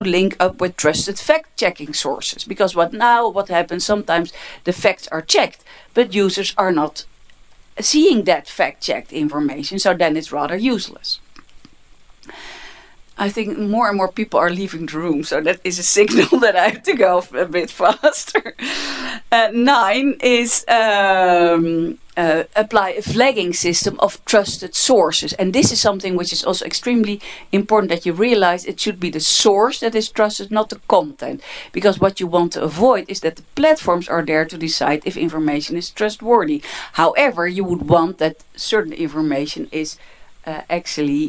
link up with trusted fact-checking sources. Because what happens, sometimes the facts are checked, but users are not seeing that fact-checked information, so then it's rather useless. I think more and more people are leaving the room, so that is a signal that I have to go a bit faster. 9 is apply a flagging system of trusted sources. And this is something which is also extremely important, that you realize it should be the source that is trusted, not the content. Because what you want to avoid is that the platforms are there to decide if information is trustworthy. However, you would want that certain information is actually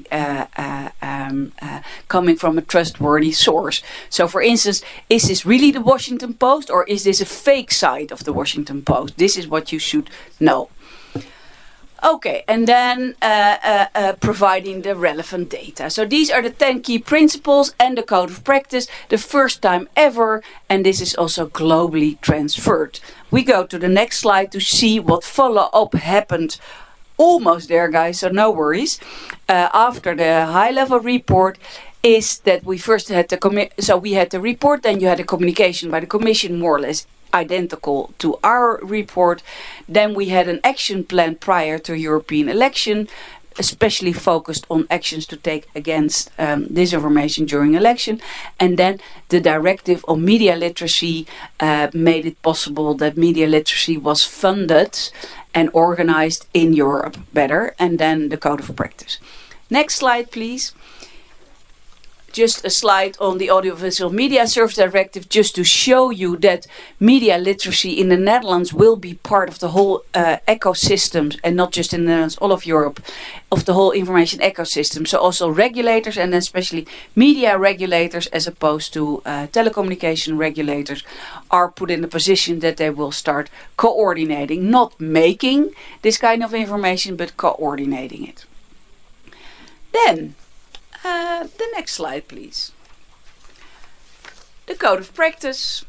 coming from a trustworthy source. So for instance, is this really the Washington Post, or is this a fake site of the Washington Post? This is what you should know. Okay, and then providing the relevant data. So these are the 10 key principles and the code of practice, the first time ever, and this is also globally transferred. We go to the next slide to see what follow-up happened. Almost there, guys, so no worries. After the high-level report is that we first had we had the report, then you had a communication by the Commission, more or less identical to our report. Then we had an action plan prior to European election, especially focused on actions to take against disinformation during election. And then the directive on media literacy made it possible that media literacy was funded and organized in Europe better, and then the code of practice. Next slide, please. Just a slide on the Audiovisual Media Service Directive, just to show you that media literacy in the Netherlands will be part of the whole ecosystem, and not just in the Netherlands, all of Europe, of the whole information ecosystem. So also regulators, and especially media regulators, as opposed to telecommunication regulators, are put in a position that they will start coordinating, not making this kind of information, but coordinating it. Then, the next slide, please. The code of practice.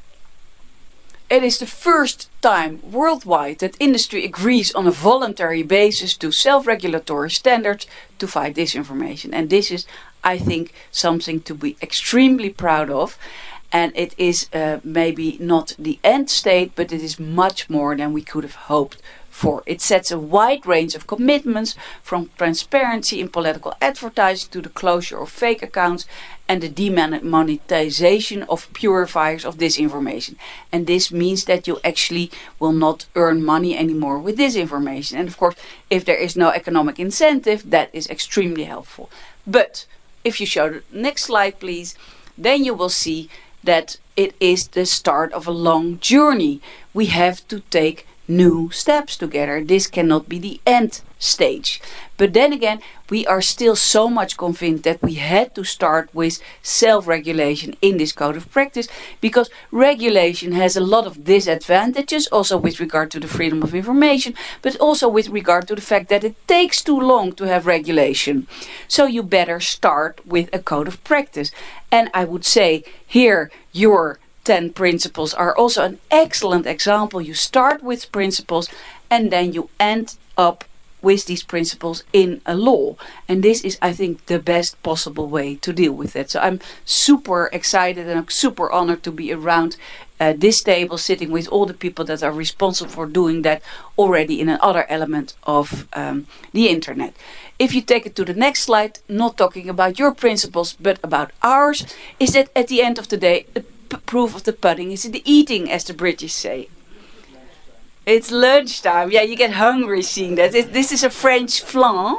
It is the first time worldwide that industry agrees on a voluntary basis to self-regulatory standards to fight disinformation. And this is, I think, something to be extremely proud of. And it is maybe not the end state, but it is much more than we could have hoped for. It sets a wide range of commitments, from transparency in political advertising to the closure of fake accounts and the demonetization of purifiers of disinformation. And this means that you actually will not earn money anymore with disinformation. And of course, if there is no economic incentive, that is extremely helpful. But if you show the next slide, please, then you will see that it is the start of a long journey. We have to take new steps together. This cannot be the end stage. But then again, we are still so much convinced that we had to start with self-regulation in this code of practice, because regulation has a lot of disadvantages, also with regard to the freedom of information, but also with regard to the fact that it takes too long to have regulation. So you better start with a code of practice. And I would say here, your 10 principles are also an excellent example. You start with principles and then you end up with these principles in a law. And this is, I think, the best possible way to deal with it. So I'm super excited and I'm super honored to be around this table, sitting with all the people that are responsible for doing that already in another element of the internet. If you take it to the next slide, not talking about your principles, but about ours, is that at the end of the day, the proof of the pudding is in the eating, as the British say. It's lunchtime. Yeah, you get hungry seeing that. This is a French flan.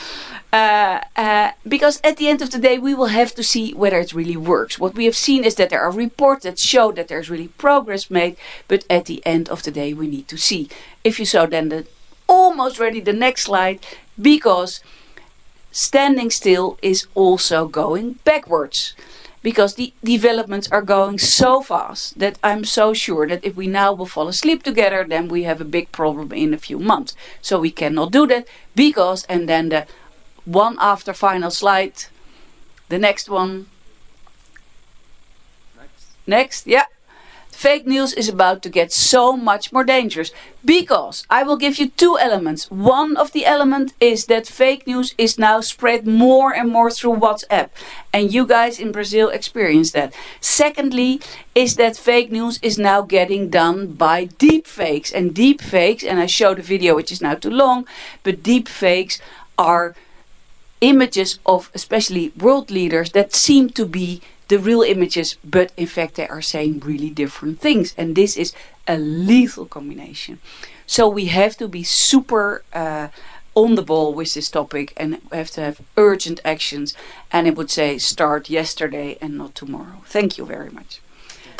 Because at the end of the day, we will have to see whether it really works. What we have seen is that there are reports that show that there's really progress made. But at the end of the day, we need to see. If you saw then almost ready the next slide, because standing still is also going backwards. Because the developments are going so fast that I'm so sure that if we now will fall asleep together, then we have a big problem in a few months. So we cannot do that because, and then the one after final slide, the next one. Next, yeah. Fake news is about to get so much more dangerous because I will give you two elements. One of the elements is that fake news is now spread more and more through WhatsApp. And you guys in Brazil experience that. Secondly, is that fake news is now getting done by deepfakes. And deepfakes, and I showed a video which is now too long, but deepfakes are images of especially world leaders that seem to be the real images, but in fact they are saying really different things, and this is a lethal combination. So we have to be super on the ball with this topic, and we have to have urgent actions, and I would say start yesterday and not tomorrow. Thank you very much.